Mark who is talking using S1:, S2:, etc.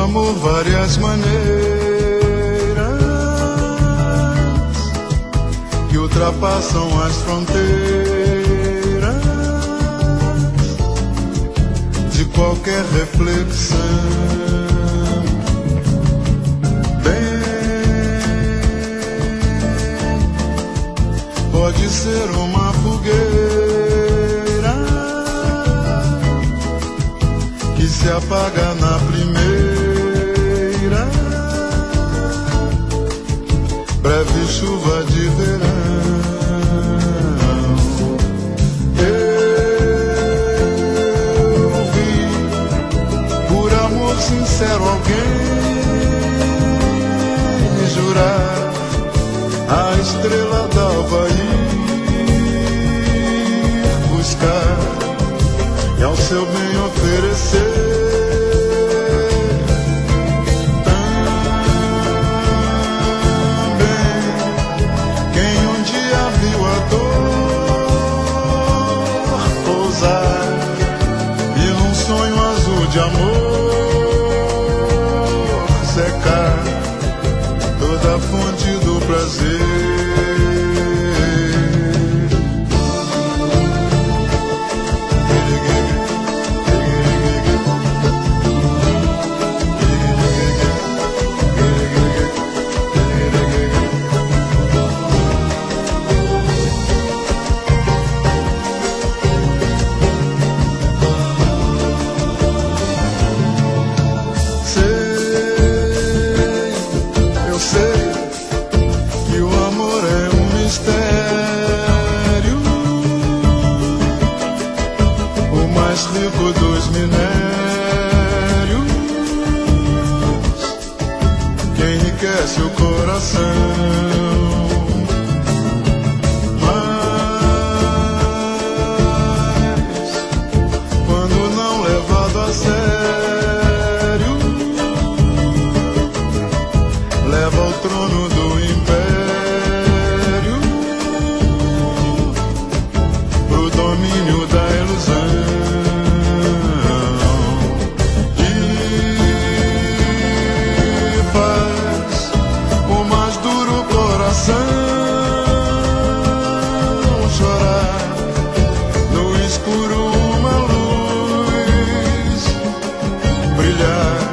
S1: amor várias maneiras que ultrapassam as fronteiras de qualquer reflexão. Bem, pode ser uma fogueira que se apaga na primeira breve chuva de verão. Eu vi, por amor sincero, alguém jurar a estrela d'alva ir buscar e ao seu bem oferecer. De amor secar toda a fonte do prazer. Rico dos minérios que enriquece o coração, mas quando não levado a sério, leva ao trono do império, pro domínio da ilusão. Chorar no escuro uma luz brilhar